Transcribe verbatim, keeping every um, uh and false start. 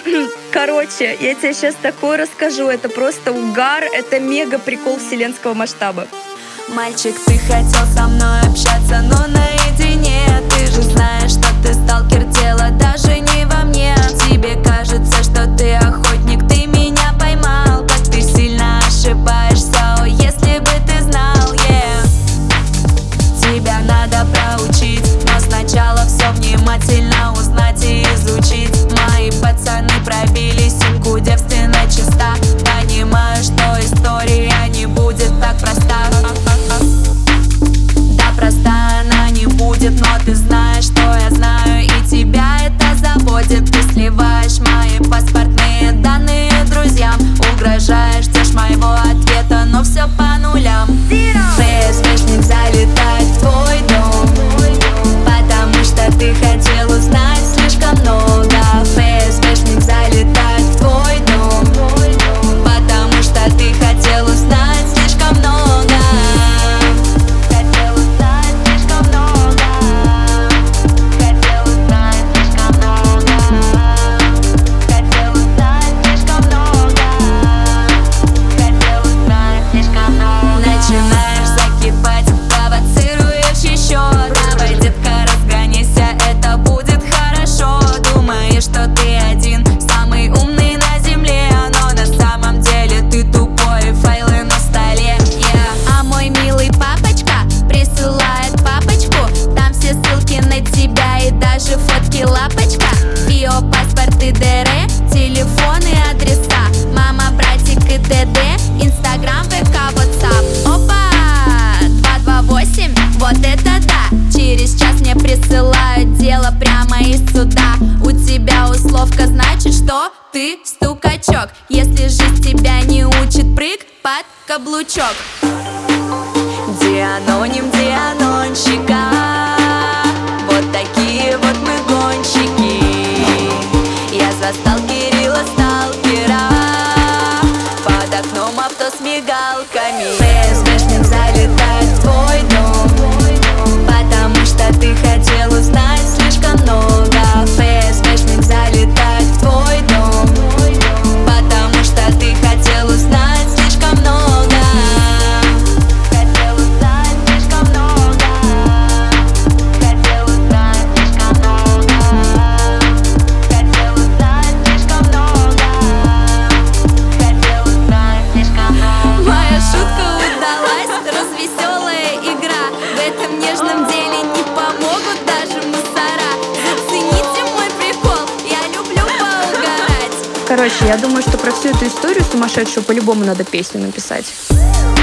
Короче, я тебе сейчас такое расскажу. Это просто угар, это мега прикол вселенского масштаба. Мальчик, ты хотел со мной общаться, но наедине. Ты же знаешь, что ты сталкер, дело даже не во мне. Тебе кажется, что ты охотник, ты меня поймал. Как ты сильно ошибаешься, о, если бы ты знал, yeah. Тебя надо проучить, но сначала все внимательно узнать и изучить. Мои пацаны пробили симку, девственно чиста. Понимаю, что история не будет так проста. Да, проста она не будет, но ты знаешь, что я знаю, и тебя это заботит. Ты сливаешь мои паспортные данные друзьям, угрожаешь, ждешь моего ответа, но все по нулям. ФСБшник залетает в твой дом, потому что ты хотел узнать слишком много. ФСБшник залетает в твой дом, потому что ты хотел узнать слишком много. Хотел узнать слишком много. Хотел узнать слишком много. Хотел узнать слишком много. Хотел узнать слишком много. Начинаешь закипать, провоцируешь еще. Давай, детка, разгоняйся, это будет хорошо. Думаешь, что ты один, самый умный на земле, но на самом деле ты тупой, файлы на столе, yeah. А мой милый папочка присылает папочку, там все ссылки на тебя и даже фотки лапочка. Био, паспорты, ДР, телефоны, адреса, мама, братик и ТД, Инстаграм, ВК, Ватсап. Опа! два два восемь, вот это да! Через час мне присылают дело прямо из суда. У тебя условка, значит, что ты стукачок. Если жизнь тебя не учит, прыг под каблучок. Дианоним, дианонщика, вот такие вот мы гонщики. Я застал Кирилла сталкера под окном авто с мигалками. ФСБшник залетает в твой дом, потому что ты хотел узнать слишком много. ФСБшник залетает в твой дом, потому что ты хотел узнать слишком много. Хотел узнать слишком много. Хотел узнать слишком много. Хотел узнать слишком много. Хотел узнать слишком много. Моя шутка удалась, развеселая игра. В этом нежном деле не помогут даже мусора. Зацените мой прикол, я люблю поугарать. Короче, я думаю, что про всю эту историю сумасшедшую по-любому надо песню написать.